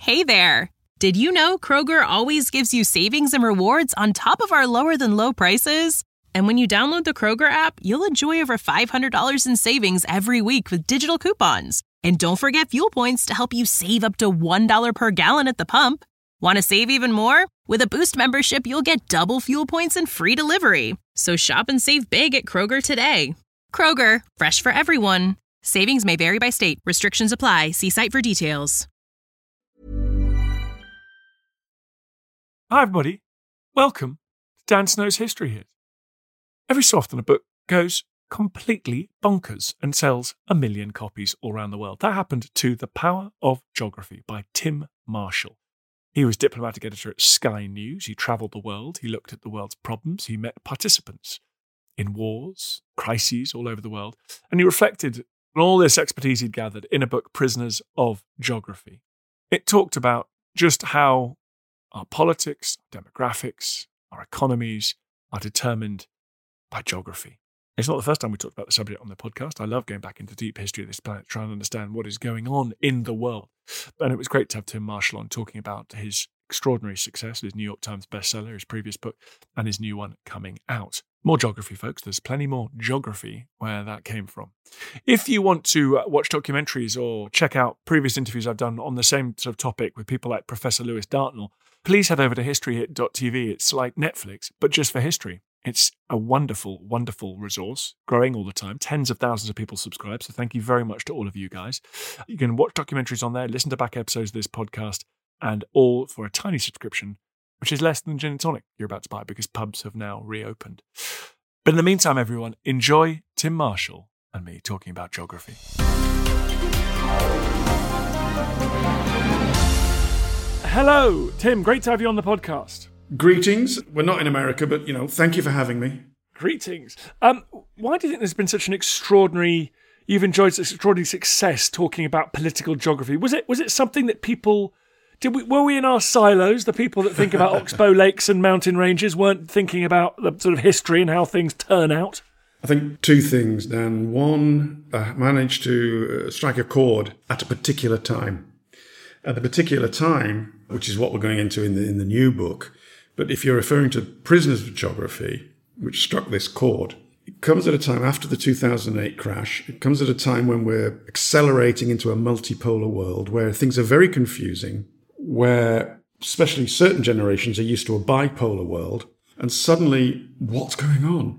Hey there! Did you know Kroger always gives you savings and rewards on top of our lower-than-low prices? And when you download the Kroger app, you'll enjoy over $500 in savings every week with digital coupons. And don't forget fuel points to help you save up to $1 per gallon at the pump. Want to save even more? With a Boost membership, you'll get double fuel points and free delivery. So shop and save big at Kroger today. Kroger, fresh for everyone. Savings may vary by state. Restrictions apply. See site for details. Hi everybody, welcome to Dan Snow's History Hit. Every so often a book goes completely bonkers and sells 1 million copies all around the world. That happened to The Power of Geography by Tim Marshall. He was diplomatic editor at Sky News. He travelled the world. He looked at the world's problems. He met participants in wars, crises all over the world. And he reflected on all this expertise he'd gathered in a book, Prisoners of Geography. It talked about just how our politics, demographics, our economies are determined by geography. It's not the first time we talked about the subject on the podcast. I love going back into deep history of this planet, trying to understand what is going on in the world. And it was great to have Tim Marshall on talking about his extraordinary success, his New York Times bestseller, his previous book, and his new one coming out. More geography, folks. There's plenty more geography where that came from. If you want to watch documentaries or check out previous interviews I've done on the same sort of topic with people like Professor Lewis Dartnell, please head over to historyhit.tv. It's like Netflix, but just for history. It's a wonderful, wonderful resource, growing all the time. Tens of thousands of people subscribe, so thank you very much to all of you guys. You can watch documentaries on there, listen to back episodes of this podcast, and all for a tiny subscription, which is less than gin and tonic you're about to buy because pubs have now reopened. But in the meantime, everyone, enjoy Tim Marshall and me talking about geography. Hello, Tim. Great to have you on the podcast. Greetings. We're not in America, but, thank you for having me. Greetings. Why do you think there's been such an extraordinary... You've enjoyed such extraordinary success talking about political geography? Was it something that people... Were we in our silos? The people that think about Oxbow Lakes and mountain ranges weren't thinking about the sort of history and how things turn out? I think two things, Dan. One, I managed to strike a chord at a particular time. At the particular time, which is what we're going into in the new book, but if you're referring to Prisoners of Geography, which struck this chord, it comes at a time after the 2008 crash. It comes at a time when we're accelerating into a multipolar world where things are very confusing, where especially certain generations are used to a bipolar world, and suddenly, what's going on?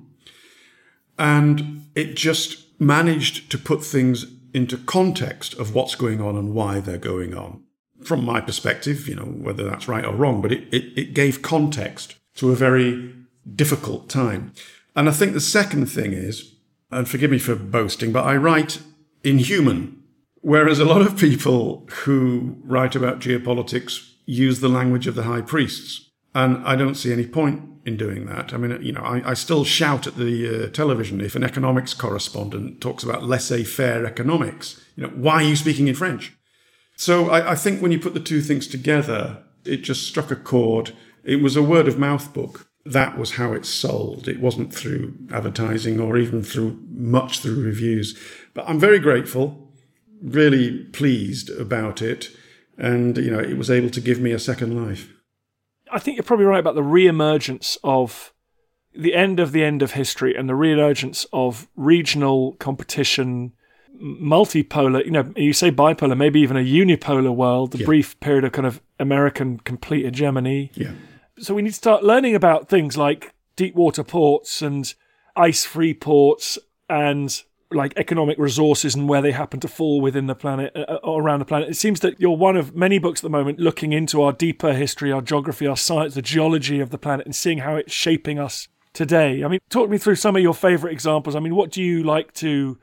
And it just managed to put things into context of what's going on and why they're going on. From my perspective, whether that's right or wrong, but it gave context to a very difficult time. And I think the second thing is, and forgive me for boasting, but I write in human, whereas a lot of people who write about geopolitics use the language of the high priests. And I don't see any point in doing that. I mean, I still shout at the television if an economics correspondent talks about laissez-faire economics. Why are you speaking in French? So I think when you put the two things together, it just struck a chord. It was a word of mouth book. That was how it sold. It wasn't through advertising or even through reviews. But I'm very grateful, really pleased about it. And, it was able to give me a second life. I think you're probably right about the re-emergence of the end of history and the re-emergence of regional competition, multipolar, you say bipolar, maybe even a unipolar world, the brief period of kind of American complete hegemony. Yeah. So we need to start learning about things like deep water ports and ice-free ports and like economic resources and where they happen to fall within the planet, or around the planet. It seems that you're one of many books at the moment looking into our deeper history, our geography, our science, the geology of the planet and seeing how it's shaping us today. I mean, talk me through some of your favourite examples. I mean, what do you like to...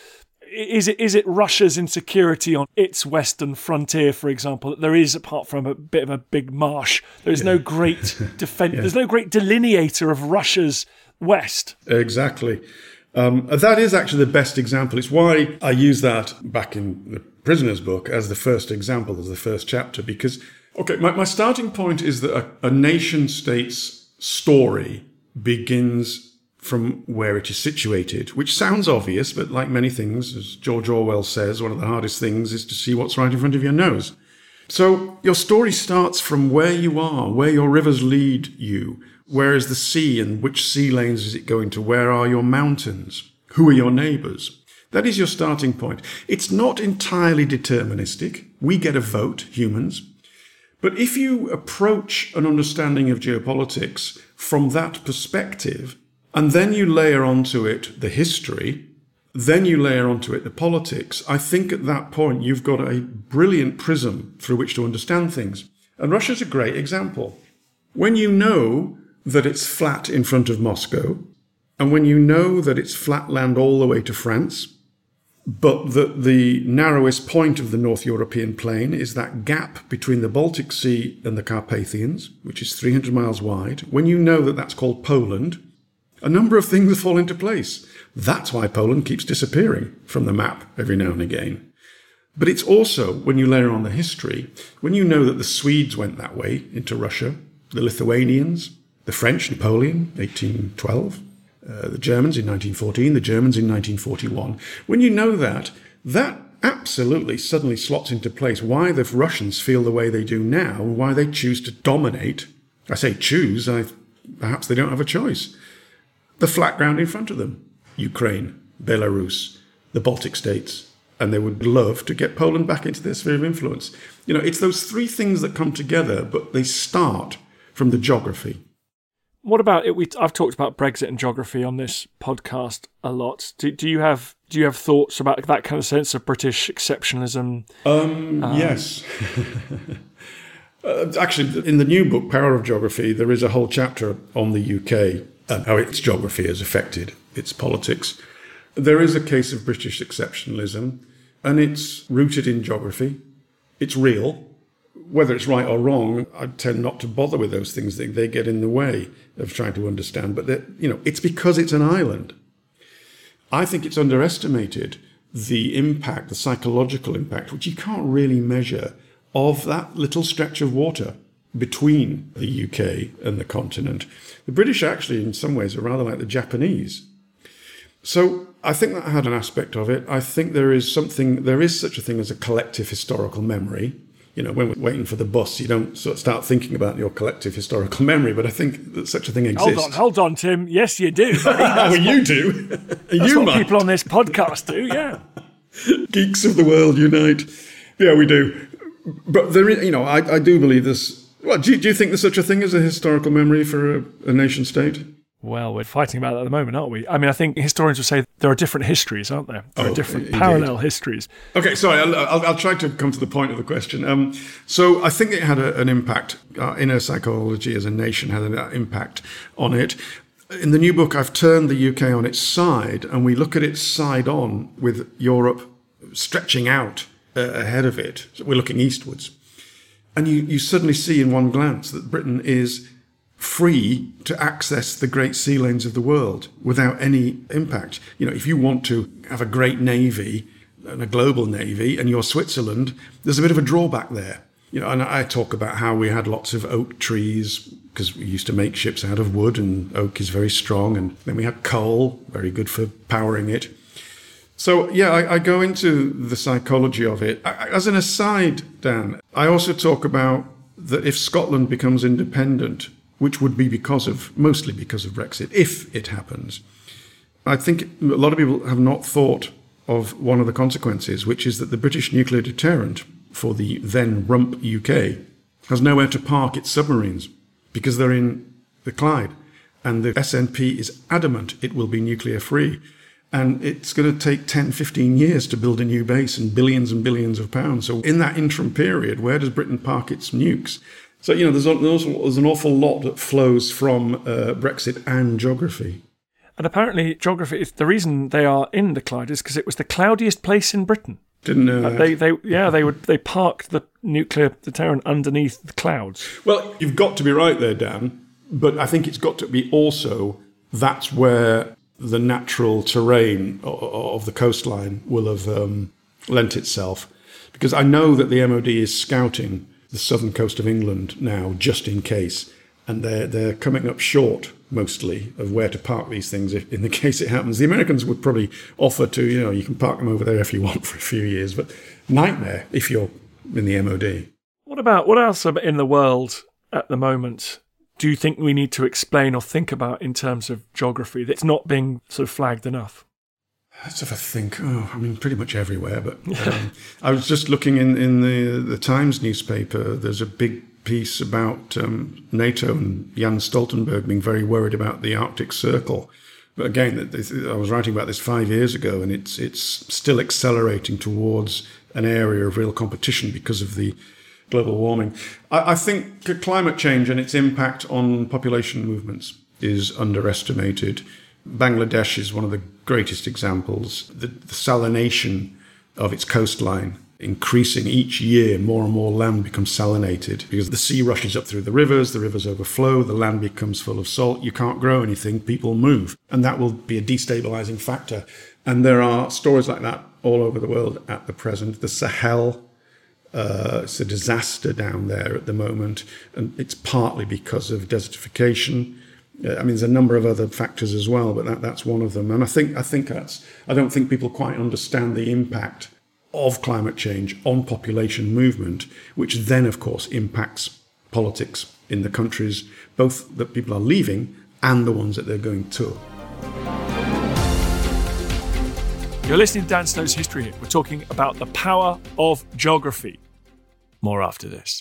Is it Russia's insecurity on its western frontier, for example, that there is, apart from a bit of a big marsh, there is no great there's no great delineator of Russia's west? Exactly. That is actually the best example. It's why I use that back in the Prisoners book as the first example, as the first chapter, because, my starting point is that a nation-state's story begins from where it is situated, which sounds obvious, but like many things, as George Orwell says, one of the hardest things is to see what's right in front of your nose. So your story starts from where you are, where your rivers lead you. Where is the sea and which sea lanes is it going to? Where are your mountains? Who are your neighbours? That is your starting point. It's not entirely deterministic. We get a vote, humans. But if you approach an understanding of geopolitics from that perspective, and then you layer onto it the history, then you layer onto it the politics, I think at that point you've got a brilliant prism through which to understand things. And Russia's a great example. When you know that it's flat in front of Moscow, and when you know that it's flat land all the way to France, but that the narrowest point of the North European plain is that gap between the Baltic Sea and the Carpathians, which is 300 miles wide, when you know that that's called Poland, a number of things fall into place. That's why Poland keeps disappearing from the map every now and again. But it's also, when you layer on the history, when you know that the Swedes went that way into Russia, the Lithuanians, the French, Napoleon, 1812, the Germans in 1914, the Germans in 1941. When you know that, that absolutely suddenly slots into place why the Russians feel the way they do now, and why they choose to dominate. I say choose, perhaps they don't have a choice. The flat ground in front of them, Ukraine, Belarus, the Baltic states, and they would love to get Poland back into their sphere of influence. You know, it's those three things that come together, but they start from the geography. What about it? I've talked about Brexit and geography on this podcast a lot. Do you have thoughts about that kind of sense of British exceptionalism? Yes. Actually, in the new book, Power of Geography, there is a whole chapter on the UK and how its geography has affected its politics. There is a case of British exceptionalism, and it's rooted in geography. It's real. Whether it's right or wrong, I tend not to bother with those things. They get in the way of trying to understand. But it's because it's an island. I think it's underestimated the impact, the psychological impact, which you can't really measure, of that little stretch of water between the UK and the continent. The British actually, in some ways, are rather like the Japanese. So I think that had an aspect of it. I think there is such a thing as a collective historical memory. You know, when we're waiting for the bus, you don't sort of start thinking about your collective historical memory, but I think that such a thing exists. Hold on, Tim. Yes, you do. Well, you do. That's what people on this podcast do, yeah. Geeks of the world unite. Yeah, we do. But there is, I do believe this. Well, do you think there's such a thing as a historical memory for a nation state? Well, we're fighting about that at the moment, aren't we? I mean, I think historians would say there are different histories, aren't there? There are different parallel histories. Okay, sorry, I'll try to come to the point of the question. So I think it had an impact. Inner psychology as a nation had an impact on it. In the new book, I've turned the UK on its side, and we look at it side on with Europe stretching out ahead of it. So we're looking eastwards. And you suddenly see in one glance that Britain is free to access the great sea lanes of the world without any impact. You know, if you want to have a great navy and a global navy and you're Switzerland, there's a bit of a drawback there. You know, and I talk about how we had lots of oak trees because we used to make ships out of wood, and oak is very strong. And then we had coal, very good for powering it. So, yeah, I go into the psychology of it. As an aside, Dan, I also talk about that if Scotland becomes independent, which would be mostly because of Brexit, if it happens, I think a lot of people have not thought of one of the consequences, which is that the British nuclear deterrent for the then rump UK has nowhere to park its submarines because they're in the Clyde. And the SNP is adamant it will be nuclear free. And it's going to take 10, 15 years to build a new base and billions of pounds. So in that interim period, where does Britain park its nukes? So, there's an awful lot that flows from Brexit and geography. And apparently geography, the reason they are in the Clyde is because it was the cloudiest place in Britain. Didn't know that. They parked the nuclear deterrent underneath the clouds. Well, you've got to be right there, Dan. But I think it's got to be also that's where the natural terrain of the coastline will have lent itself. Because I know that the MOD is scouting the southern coast of England now, just in case. And they're coming up short, mostly, of where to park these things if, in the case it happens. The Americans would probably offer to, you can park them over there if you want for a few years. But nightmare if you're in the MOD. What else in the world at the moment do you think we need to explain or think about in terms of geography that's not being sort of flagged enough? Let's have a think. Pretty much everywhere. But I was just looking in the Times newspaper. There's a big piece about NATO and Jens Stoltenberg being very worried about the Arctic Circle. But again, I was writing about this 5 years ago, and it's still accelerating towards an area of real competition because of the global warming. I think climate change and its impact on population movements is underestimated. Bangladesh is one of the greatest examples. The salination of its coastline increasing each year, more and more land becomes salinated because the sea rushes up through the rivers overflow, the land becomes full of salt, you can't grow anything, people move. And that will be a destabilizing factor. And there are stories like that all over the world at the present. The Sahel, it's a disaster down there at the moment, and it's partly because of desertification. There's a number of other factors as well, but that's one of them. And I don't think people quite understand the impact of climate change on population movement, which then, of course, impacts politics in the countries, both that people are leaving and the ones that they're going to. You're listening to Dan Snow's History Hit. We're talking about the power of geography. More after this.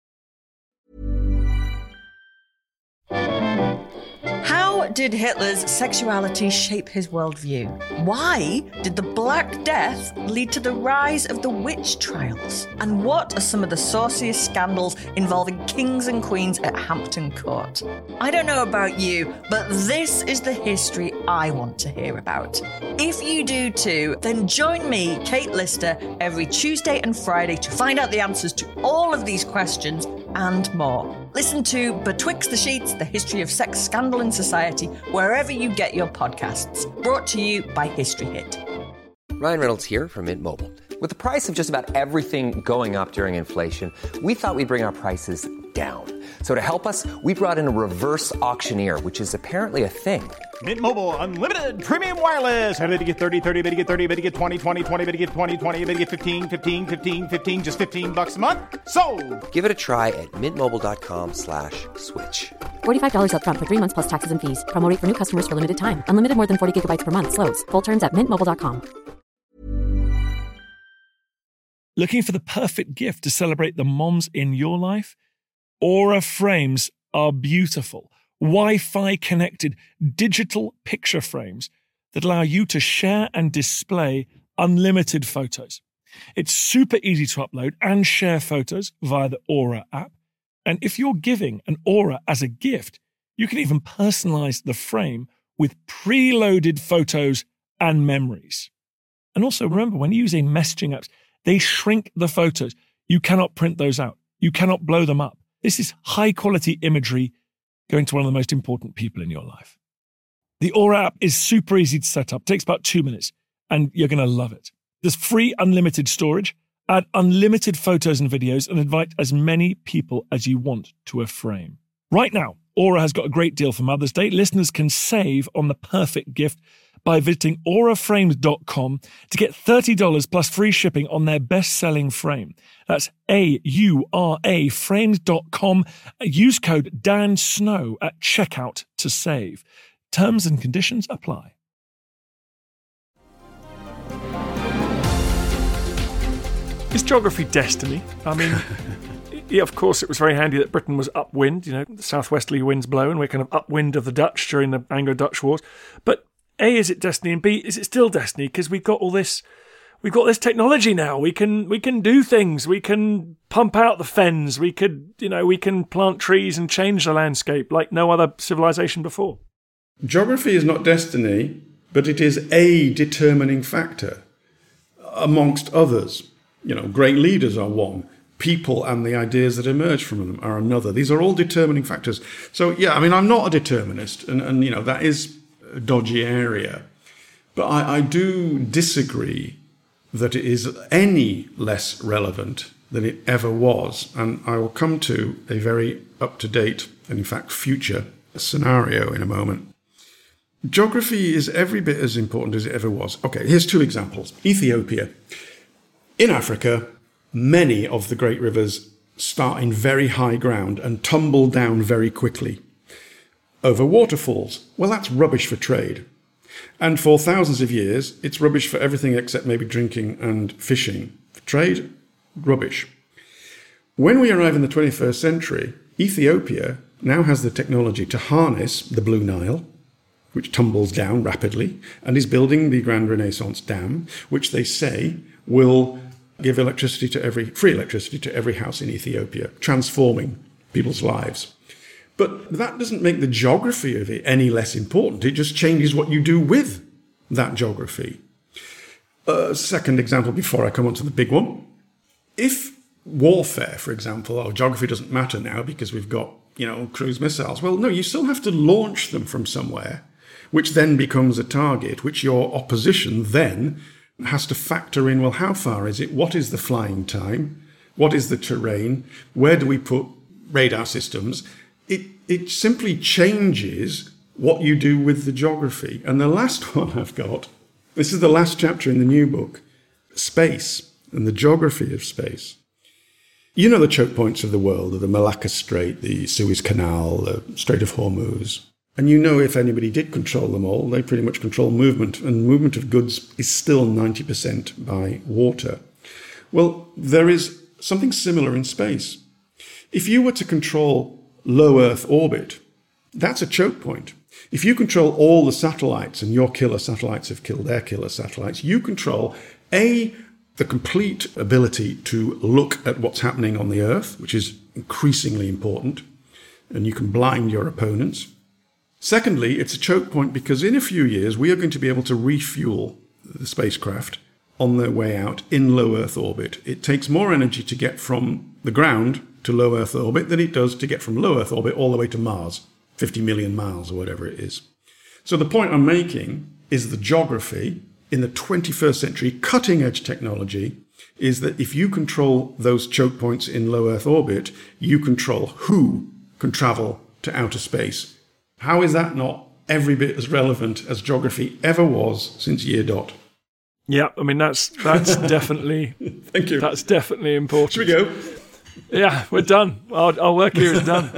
How did Hitler's sexuality shape his worldview? Why did the Black Death lead to the rise of the witch trials? And what are some of the sauciest scandals involving kings and queens at Hampton Court? I don't know about you, but this is the history I want to hear about. If you do too, then join me, Kate Lister, every Tuesday and Friday to find out the answers to all of these questions and more. Listen to Betwixt the Sheets, the history of sex, scandal and society, wherever you get your podcasts. Brought to you by History Hit. Ryan Reynolds here from Mint Mobile. With the price of just about everything going up during inflation, we thought we'd bring our prices down. So to help us, we brought in a reverse auctioneer, which is apparently a thing. Mint Mobile Unlimited Premium Wireless. How to get 30, 30, bit to get 30, bit to get 20, 20, 20, bit to get 20, 20, bit to get 15, 15, 15, 15, just $15 a month? Sold! Give it a try at mintmobile.com/switch. $45 up front for 3 months plus taxes and fees. Promo rate for new customers for limited time. Unlimited more than 40 gigabytes per month. Slows full terms at mintmobile.com. Looking for the perfect gift to celebrate the moms in your life? Aura frames are beautiful. Wi-Fi connected digital picture frames that allow you to share and display unlimited photos. It's super easy to upload and share photos via the Aura app. And if you're giving an Aura as a gift, you can even personalize the frame with preloaded photos and memories. And also remember, when using messaging apps, they shrink the photos. You cannot print those out. You cannot blow them up. This is high quality imagery going to one of the most important people in your life. The Aura app is super easy to set up. It takes about 2 minutes and you're going to love it. There's free unlimited storage, add unlimited photos and videos, and invite as many people as you want to a frame. Right now, Aura has got a great deal for Mother's Day. Listeners can save on the perfect gift by visiting auraframes.com to get $30 plus free shipping on their best-selling frame. That's AURA frames.com. Use code DANSNOW at checkout to save. Terms and conditions apply. Is geography destiny? I mean, yeah, of course, it was very handy that Britain was upwind. The southwesterly winds blow, and we're kind of upwind of the Dutch during the Anglo-Dutch Wars. But A, is it destiny? And B, is it still destiny? Because we've got this technology now. We can do things. We can pump out the fens. We can plant trees and change the landscape like no other civilization before. Geography is not destiny, but it is a determining factor amongst others. Great leaders are one. People and the ideas that emerge from them are another. These are all determining factors. So, yeah, I'm not a determinist, and that is a dodgy area. But I do disagree that it is any less relevant than it ever was. And I will come to a very up-to-date, and in fact future, scenario in a moment. Geography is every bit as important as it ever was. Okay, here's 2 examples. Ethiopia. In Africa, many of the great rivers start in very high ground and tumble down very quickly. Over waterfalls, well, that's rubbish for trade. And for thousands of years, it's rubbish for everything except maybe drinking and fishing. For trade, rubbish. When we arrive in the 21st century, Ethiopia now has the technology to harness the Blue Nile, which tumbles down rapidly, and is building the Grand Renaissance Dam, which they say will give free electricity to every house in Ethiopia, transforming people's lives. But that doesn't make the geography of it any less important. It just changes what you do with that geography. Second example before I come on to the big one. If warfare, for example, geography doesn't matter now because we've got, cruise missiles. Well, no, you still have to launch them from somewhere, which then becomes a target, which your opposition then has to factor in, well, how far is it? What is the flying time? What is the terrain? Where do we put radar systems? It simply changes what you do with the geography. And the last one I've got, this is the last chapter in the new book, space and the geography of space. You know the choke points of the world, the Malacca Strait, the Suez Canal, the Strait of Hormuz. And you know if anybody did control them all, they pretty much control movement. And movement of goods is still 90% by water. Well, there is something similar in space. If you were to control low Earth orbit, that's a choke point. If you control all the satellites and your killer satellites have killed their killer satellites, you control the complete ability to look at what's happening on the Earth, which is increasingly important, and you can blind your opponents. Secondly, it's a choke point because in a few years we are going to be able to refuel the spacecraft on their way out in low Earth orbit. It takes more energy to get from the ground to low Earth orbit than it does to get from low Earth orbit all the way to Mars, 50 million miles or whatever it is. So the point I'm making is the geography in the 21st century, cutting-edge technology, is that if you control those choke points in low Earth orbit, you control who can travel to outer space. How is that not every bit as relevant as geography ever was since year dot? Yeah, I mean, that's definitely... Thank you. That's definitely important. Should we go? Yeah, we're done. Our work here is done.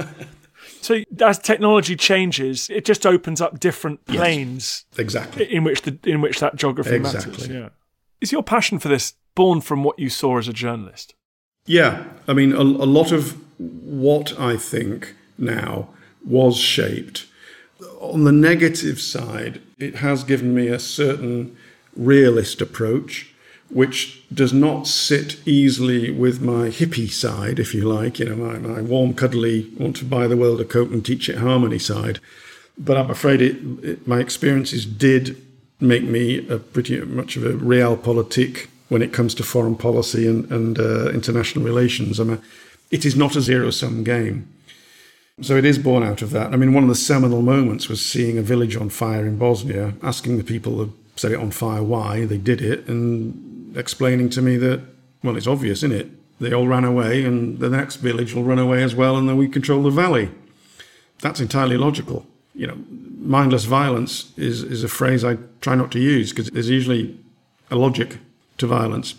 So as technology changes, it just opens up different planes. Yes, exactly. In which that geography matters. Yeah. Is your passion for this born from what you saw as a journalist? Yeah. I mean, a lot of what I think now was shaped. On the negative side, it has given me a certain realist approach, which does not sit easily with my hippie side, if you like, my warm, cuddly, want to buy the world a Coke and teach it harmony side. But I'm afraid my experiences did make me pretty much of a realpolitik when it comes to foreign policy and international relations. It is not a zero-sum game. So it is born out of that. I mean, one of the seminal moments was seeing a village on fire in Bosnia, asking the people who set it on fire why they did it, and explaining to me that, well, it's obvious, isn't it? They all ran away, and the next village will run away as well, and then we control the valley. That's entirely logical. Mindless violence is a phrase I try not to use because there's usually a logic to violence.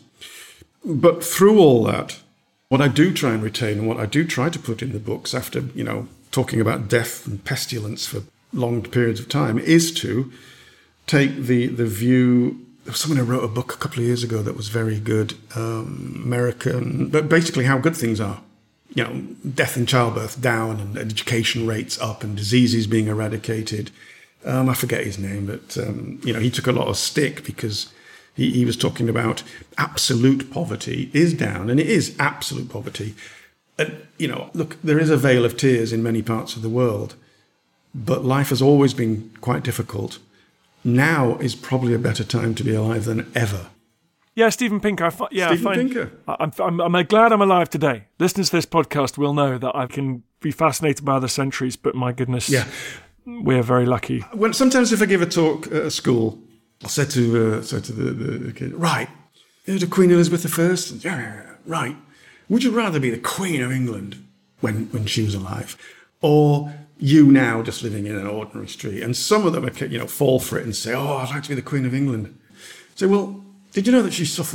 But through all that, what I do try and retain and what I do try to put in the books after, talking about death and pestilence for long periods of time is to take the view. There was someone who wrote a book a couple of years ago that was very good, American, but basically how good things are. Death in childbirth down and education rates up and diseases being eradicated. I forget his name, but, he took a lot of stick because he was talking about absolute poverty is down, and it is absolute poverty. And, look, there is a veil of tears in many parts of the world, but life has always been quite difficult. Now is probably a better time to be alive than ever. Yeah, Steven Pinker. Pinker. I'm glad I'm alive today. Listeners to this podcast will know that I can be fascinated by other centuries, but my goodness, we're very lucky. Sometimes if I give a talk at a school, I'll say to the kid, right, the Queen Elizabeth I? Yeah, right. Would you rather be the Queen of England when she was alive, or you now just living in an ordinary street? And some of them fall for it and say, oh, I'd like to be the Queen of England. So, well, did you know that she suffered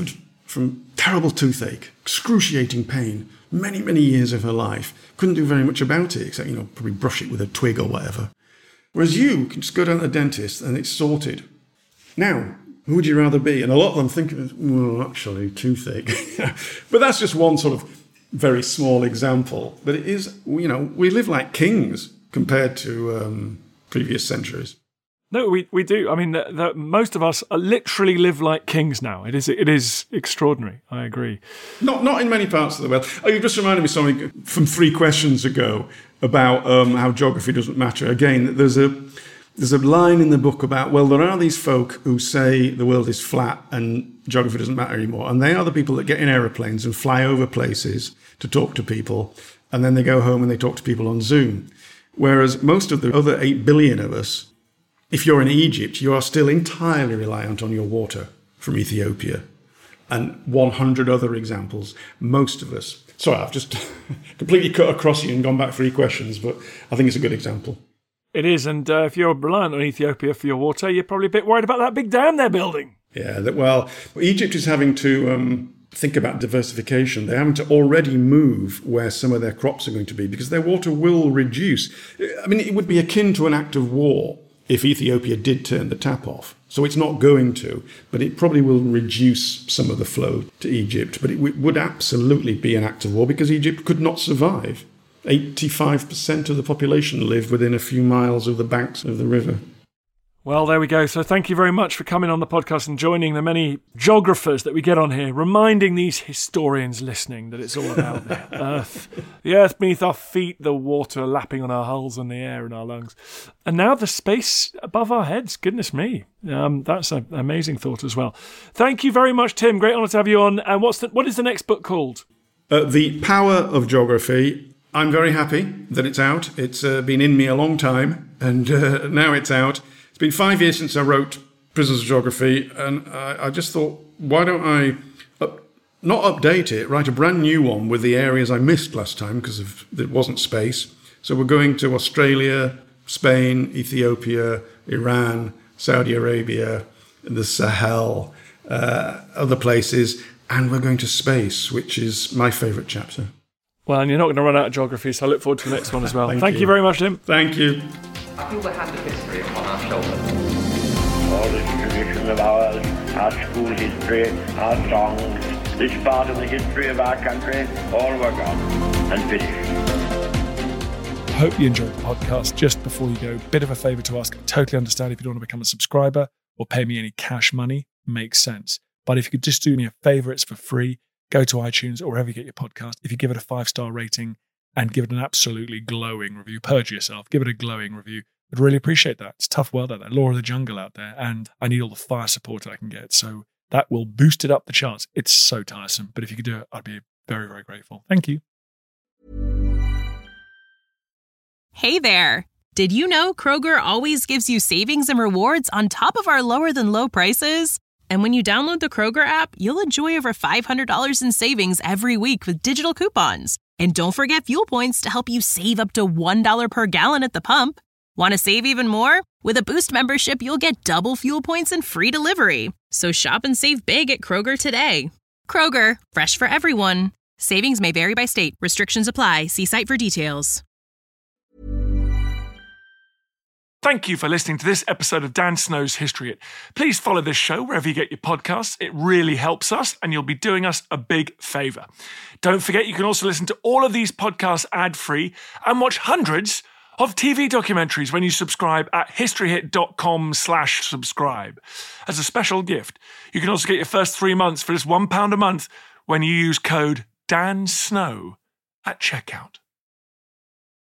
from terrible toothache, excruciating pain, many, many years of her life. Couldn't do very much about it, except, probably brush it with a twig or whatever. Whereas you can just go down to the dentist and it's sorted. Now, who would you rather be? And a lot of them think, well, actually, toothache. But that's just one sort of very small example. But it is, we live like kings compared to previous centuries. No, we do. I mean, most of us literally live like kings now. It is extraordinary. I agree. Not in many parts of the world. Oh, you just reminded me something from 3 questions ago about how geography doesn't matter. Again, there's a line in the book about, well, there are these folk who say the world is flat and geography doesn't matter anymore. And they are the people that get in aeroplanes and fly over places to talk to people. And then they go home and they talk to people on Zoom. Whereas most of the other 8 billion of us, if you're in Egypt, you are still entirely reliant on your water from Ethiopia. And 100 other examples. Most of us. Sorry, I've just completely cut across you and gone back 3 questions, but I think it's a good example. It is, and if you're reliant on Ethiopia for your water, you're probably a bit worried about that big dam they're building. Yeah, well, Egypt is having to think about diversification. They're having to already move where some of their crops are going to be because their water will reduce. I mean, it would be akin to an act of war if Ethiopia did turn the tap off. So it's not going to, but it probably will reduce some of the flow to Egypt. But it would absolutely be an act of war because Egypt could not survive. 85% of the population live within a few miles of the banks of the river. Well, there we go. So thank you very much for coming on the podcast and joining the many geographers that we get on here, reminding these historians listening that it's all about the earth beneath our feet, the water lapping on our hulls and the air in our lungs. And now the space above our heads. Goodness me. That's an amazing thought as well. Thank you very much, Tim. Great honour to have you on. And what is the next book called? The Power of Geography. I'm very happy that it's out. It's been in me a long time, and now it's out. It's been 5 years since I wrote Prisoners of Geography, and I just thought, why don't I not update it, write a brand new one with the areas I missed last time because it wasn't space. So we're going to Australia, Spain, Ethiopia, Iran, Saudi Arabia, the Sahel, other places, and we're going to space, which is my favourite chapter. Well, and you're not going to run out of geography, so I look forward to the next one as well. Thank you very much, Tim. Thank you. I feel the hand of history upon our shoulders. All this tradition of ours, our school history, our songs, this part of the history of our country, all were gone and finished. Hope you enjoyed the podcast. Just before you go, bit of a favour to ask. I totally understand if you don't want to become a subscriber or pay me any cash money. Makes sense. But if you could just do me a favour, it's for free. Go to iTunes or wherever you get your podcast. If you give it a 5-star rating and give it an absolutely glowing review, perjure yourself, give it a glowing review. I'd really appreciate that. It's a tough world out there, law of the jungle out there, and I need all the fire support I can get. So that will boost it up the charts. It's so tiresome. But if you could do it, I'd be very, very grateful. Thank you. Hey there. Did you know Kroger always gives you savings and rewards on top of our lower than low prices? And when you download the Kroger app, you'll enjoy over $500 in savings every week with digital coupons. And don't forget fuel points to help you save up to $1 per gallon at the pump. Want to save even more? With a Boost membership, you'll get double fuel points and free delivery. So shop and save big at Kroger today. Kroger, fresh for everyone. Savings may vary by state. Restrictions apply. See site for details. Thank you for listening to this episode of Dan Snow's History Hit. Please follow this show wherever you get your podcasts. It really helps us, and you'll be doing us a big favour. Don't forget, you can also listen to all of these podcasts ad-free and watch hundreds of TV documentaries when you subscribe at historyhit.com/subscribe. As a special gift, you can also get your first 3 months for just £1 a month when you use code DANSNOW at checkout.